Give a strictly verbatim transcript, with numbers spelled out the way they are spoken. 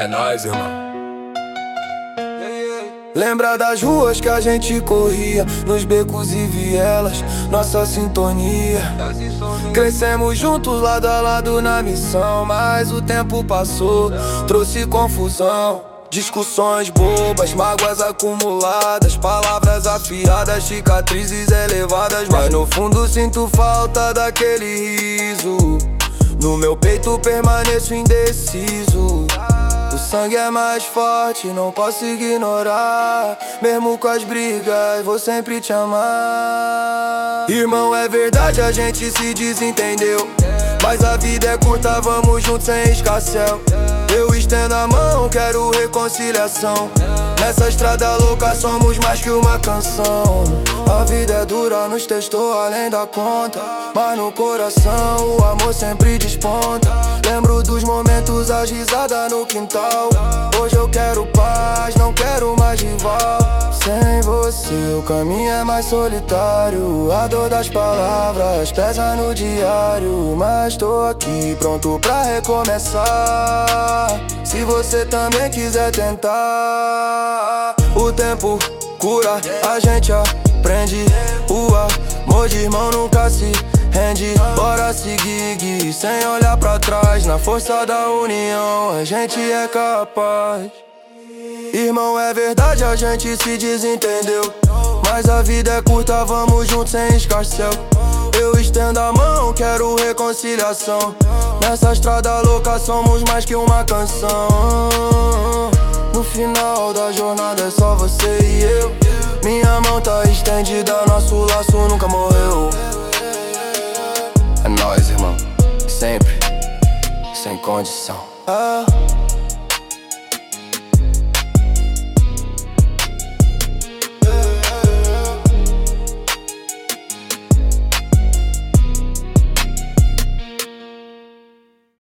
É nóis, irmão. Lembra das ruas que a gente corria, nos becos e vielas, nossa sintonia. Crescemos juntos lado a lado na missão, mas o tempo passou, trouxe confusão. Discussões bobas, mágoas acumuladas, palavras afiadas, cicatrizes elevadas. Mas no fundo sinto falta daquele riso, no meu peito permaneço indeciso. O sangue é mais forte, não posso ignorar. Mesmo com as brigas, vou sempre te amar. Irmão, é verdade, a gente se desentendeu, mas a vida é curta, vamos juntos sem escassel. Eu estendo a mão, quero reconciliação. Nessa estrada louca somos mais que uma canção. A vida é dura, nos testou além da conta, mas no coração o amor sempre desponta. Lembro dos momentos, as risadas no quintal. Hoje eu quero paz, não quero mais rival. Sem você o caminho é mais solitário. A dor das palavras pesa no diário, mas tô aqui pronto pra recomeçar. Se você também quiser tentar, o tempo cura, a gente aprende. O amor de irmão nunca se rende. Bora seguir, sem olhar pra trás. Na força da união a gente é capaz. Irmão, é verdade, a gente se desentendeu, mas a vida é curta, vamos juntos sem escarcel. Eu estendo a mão, quero reconciliação. Nessa estrada louca somos mais que uma canção. No final da jornada é só você e eu. Minha mão tá estendida, nosso laço nunca morreu. É nóis, irmão. Sempre, sem condição. Ah.